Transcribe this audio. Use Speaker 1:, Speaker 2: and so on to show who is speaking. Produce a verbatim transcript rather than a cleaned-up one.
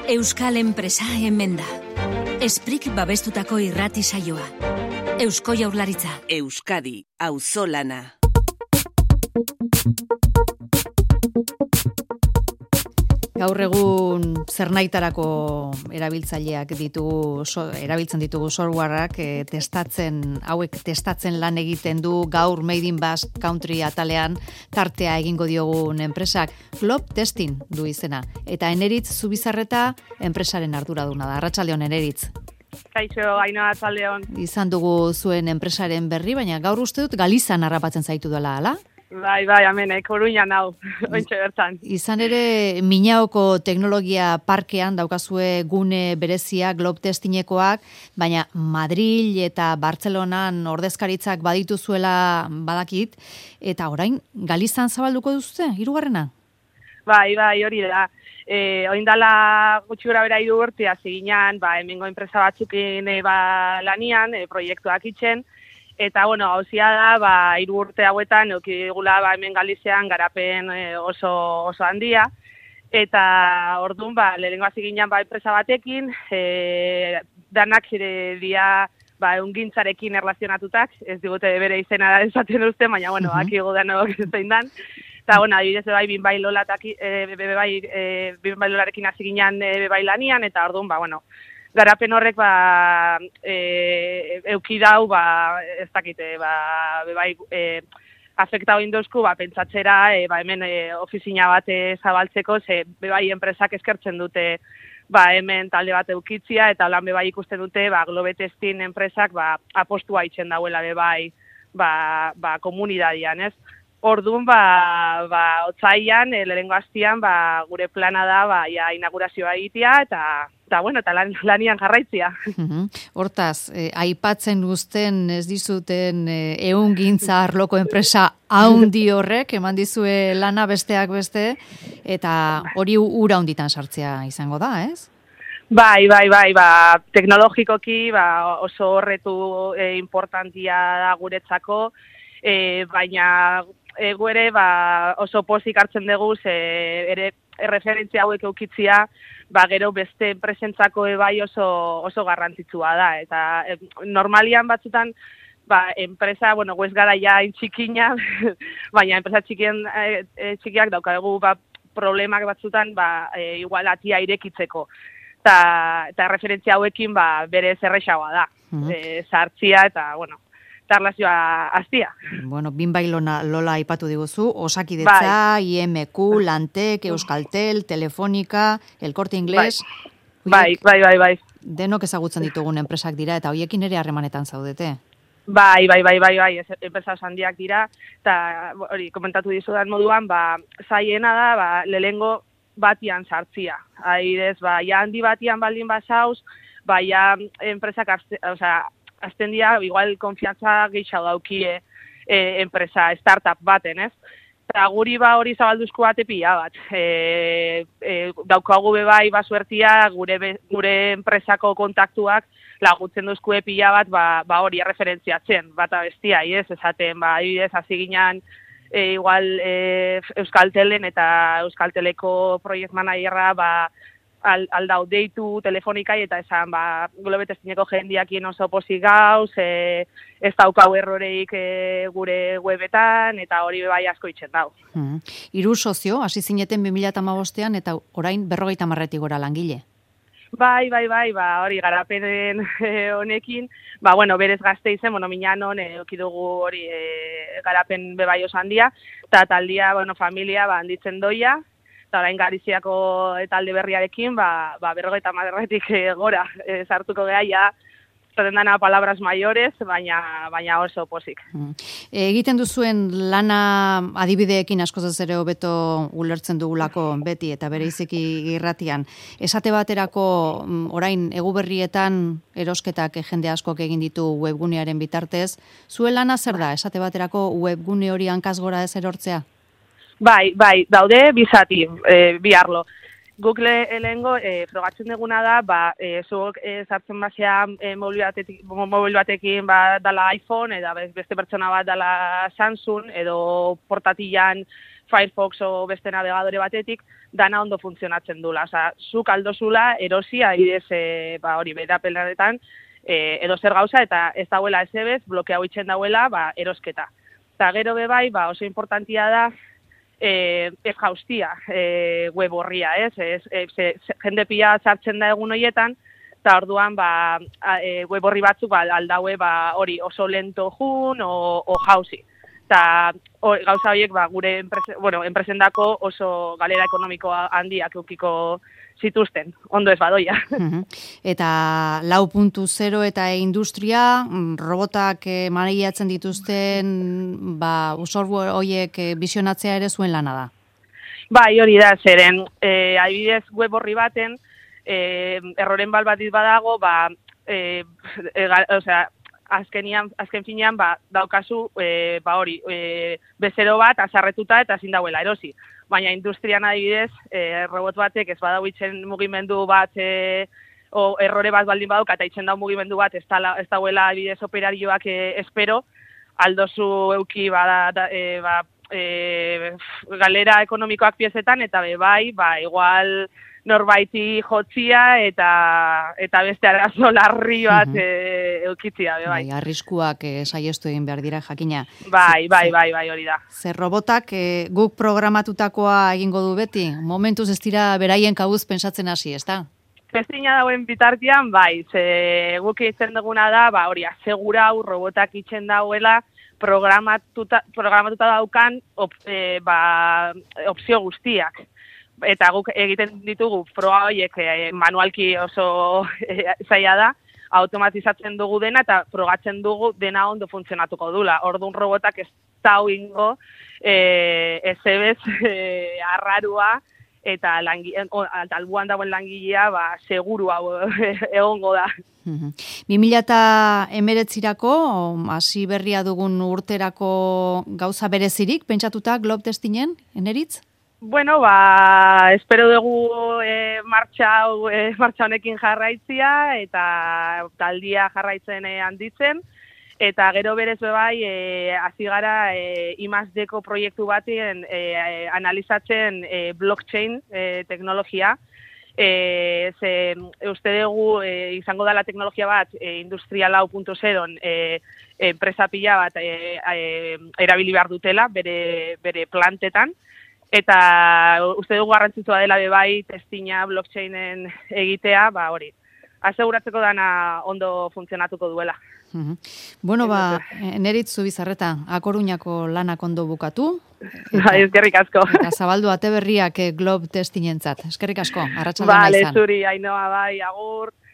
Speaker 1: Euskal enpresa hemen da. Esprik babestutako irrati saioa. Eusko Jaurlaritza.
Speaker 2: Euskadi, auzolana.
Speaker 3: Gaur egun zernaitarako erabiltzaileak ditugu, so, erabiltzen ditugu softwareak e, testatzen, hauek testatzen lan egiten du gaur Made in Basque Country atalean tartea egingo diogun enpresak. Glob Testing du izena. Eta Eneritz Zubizarreta enpresaren arduraduna da. Arratsaldeon Eneritz.
Speaker 4: Kaixo, Ainhoa, arratsaldeon.
Speaker 3: Izan dugu zuen enpresaren berri, baina gaur uste dut Galizan harrapatzen zaitu dela, ala?
Speaker 4: Bai, bai, amenek, Coruñan hau, ointxe bertan.
Speaker 3: Izan ere, Minaoko teknologia parkean daukazue gune berezia Glob Testingekoak, baina Madril eta Bartzelonan ordezkaritzak badituzuela badakit, eta orain Galizan zabalduko duzute, hirugarrena?
Speaker 4: Bai, bai, hori da. E, oindala gutxi gora bera hiru urte hasi ginen, ba, hemengo enpresa batzukin e, ba, lanian, e, proiektuak itxen, eta, bueno, gauzia da, ba, hiru urte hauetan, eukigula, ba, hemen Galizean garapen e, oso, oso handia, eta orduan, ba, lehenengo hasi ginen, ba, enpresa batekin, e, danak zire dia, ba, eungintzarekin erlazionatutak, ez digute bere izena da esaten uste, baina, bueno, uh-huh. Aki godanok zein dan, eta, bueno, adibidez, bai, binbai lolataki, e, bai, e, binbai lolarekin hasi ginen e, bai lanian, eta orduan, ba, bueno, garapen horrek ba eh eukidau ba ez dakite ba bai eh afektatu indosku ba pentsatzera e, ba hemen e, ofizina bat zabaltzeko ze bai enpresak eskertzen dute ba hemen talde bat eukitzia eta lan bai ikusten dute ba Globe Testing enpresak ba apostua itzen dauela bai ba ba komunitatean, ez? Orduan ba ba otsailean e, lehengo astian ba gure plana da ba ja inaugurazioa egitea eta eta bueno, eta lan, lanian jarraitzia.
Speaker 3: Uh-huh. Hortaz, eh, aipatzen guzten ez dizuten eh, ehungintza arloko enpresa haundi horrek, eman dizue lana besteak beste, eta hori ura hunditan sartzea izango da, ez?
Speaker 4: Bai, bai, bai, ba, teknologikoki ba, oso horretu e, importantia da guretzako, e, baina e, guere ba, oso pozik hartzen dugu, ze ere erreferentzia hauek eukitzia, ba, gero beste enpresentzako bai oso, oso garrantzitsua da. Eta e, normalian batzutan, ba, enpresa, bueno, guez gara ja txikina, baina enpresa txikien, e, e, txikiak daukagu ba, problemak batzutan, ba, e, igual atia irekitzeko. Eta, eta referentzia hauekin ba, bere zerrexagoa da. Mm-hmm. E, sartzia eta, bueno, eta relazioa aztia.
Speaker 3: Bueno, binbai lola, lola aipatu diguzu, Osakidetza, bai. I M Q, Lantek, Euskaltel, Telefonika, El Corte Inglés.
Speaker 4: Bai, bai, bai, bai.
Speaker 3: Denok ezagutzen ditugun enpresak dira, eta hoiekin ere harremanetan zaudete.
Speaker 4: Bai, bai, bai, bai, bai, enpresa handiak dira, eta hori, komentatu dizudan moduan, ba, zaiena da, ba, lehengo batian sartzia. Aidez, ba, ja handi batian baldin basauz, ba, ja enpresak, osea, azten dira, igual konfiantza gehiago daukie e, enpresa, startup baten, ez? Eta guri ba hori zabalduzko bate pila bat. E, e, daukagu bebai basuertia, gure, be, gure enpresako kontaktuak lagutzen duzkue pila bat, ba, ba hori erreferentziatzen, bata bestia, ez? Esaten, ba, adibidez, hasi ginen, e, igual e, Euskaltelen eta Euskalteleko project managerra, ba, aldau deitu telefonikai eta esan ba Globe Testingeko jendiakien oso pozik gauz, e, ez daukau erroreik e, gure webetan eta hori bai asko itzen dau.
Speaker 3: Hmm. Hiru sozio hasi zineten bi mila hamabostean eta orain berrogeita hamarretik gora langile.
Speaker 4: Bai, bai, bai, ba hori garapenen honekin, ba bueno, berez Gasteizen, bueno, Minanon eduki dugu hori e, garapen bebai oso handia, eta taldia, bueno, familia ba handitzen doia. Eta orain Galiziako talde berriarekin, ba, ba berrogeita hamarretik gora e, sartuko geha, ja, zaten dana palabras mayores, baina, baina oso pozik.
Speaker 3: Mm. Egiten duzuen lana adibideekin askoz ez ere hobeto ulertzen dugulako beti, eta bereiziki irratian. Esate baterako, orain eguberrietan erosketak jende askok egin ditu webgunearen bitartez, zuen lana zer da, esate baterako webgune hori hankaz gora ez erortzea?
Speaker 4: Bai, bai, daude bizati, e, bi arlo. Google elengo e, frogatzen duguna da, ba, e, zuok e, sartzen basea e, mobil, batetik, mobil batekin ba, dala iPhone, edo beste pertsona bat dala Samsung, edo portatilan Firefox o beste navegadore batetik, dana ondo funtzionatzen dula. Osa, zuk aldozula erosia, adibidez, e, ba, hori, bedapelaretan, e, edo zer gauza, eta ez dauela ez ebez, blokeau itxen dauela, ba, erosketa. Eta gero bebai, ba, oso importantia da, e, ez jaustia e, web horria, ez? ez, ez, ez jende pila sartzen da egun horietan, eta orduan ba, e, web horri batzuk ba, aldaue ba, hori oso lento jun o, o jauzi. Eta gauza horiek ba, gure enprese, bueno, enpresendako oso galera ekonomiko handiak eukiko zituzten, ondo ez badoia.
Speaker 3: Eta lau puntu zero eta industria, robotak eh, maneiatzen dituzten, ba, software horiek eh, bizionatzea ere zuen lana da?
Speaker 4: Bai, hori da, zeren, eh, adibidez web horri baten, eh, erroren bal bat badago, ba, eh, e, osea, azkenian, azken finean, ba, daukazu, e, ba hori, e, bezero bat, azarretuta eta ezin dauela erosi. Baina industrian adibidez, e, robot batek ez badau itzen mugimendu bat, e, o errore bat baldin baduk, eta itzen dau mugimendu bat, ez, tala, ez dauela adibidez operarioak e, espero, aldozu euki bada, da, e, ba, e, galera ekonomikoak piezetan, eta be bai, ba, igual norbaiti jotzia eta eta beste arazo larri bat uh-huh. e, eukitzia, be bai.
Speaker 3: Bai, arriskuak e, saiestu egin behar dira, jakina.
Speaker 4: Bai, bai, bai, bai, hori da.
Speaker 3: Zer robotak e, guk programatutakoa egingo du beti? Momentuz ez dira beraien kabuz pensatzen hasi, ezta?
Speaker 4: Testina dauen bitartian, bai, ze guk itzen duguna da, ba, hori, asegurau robotak itzen dauela, programatuta, programatuta daukan op, e, ba, opzio guztiak. Eta guk egiten ditugu proba horiek e, manualki oso e, zaila da, automatizatzen dugu dena eta progatzen dugu dena ondo funtzionatuko dula. Orduan robotak ez dau ingo, e, ez ebez, e, arrarua, eta langi, albuan dagoen langilea, ba, seguru hau egongo da.
Speaker 3: bi mila hemeretzirako, hasi berria dugun urterako gauza berezirik, pentsatuta Globe Testinen, Eneritz?
Speaker 4: Bueno, ba, espero dugu e, martxa, e, martxa honekin jarraitzia eta taldia jarraitzen e, handitzen. Eta gero berez bai, e, hasi gara e, I más D-ko proiektu baten e, e, analizatzen e, blockchain e, teknologia. E, ze, uste dugu e, izango da la teknologia bat e, industria lau puntu zeron e, enpresa pila bat e, e, erabili behar dutela bere, bere plantetan. Eta uste dugu garrantzitsua dela bebai testina blockchainen egitea, ba hori, aseguratzeko dana ondo funtzionatuko duela.
Speaker 3: Uh-huh. Bueno, ba, Eneritz Zubizarreta, A Coruñako lanak ondo bukatu.
Speaker 4: Eta, eskerrik asko.
Speaker 3: Eta zabaldu ate berriak Globe Testinentzat. Eskerrik asko, arratsaldean
Speaker 4: izan.
Speaker 3: izan.
Speaker 4: Vale, zuri, Ainhoa, bai, agur.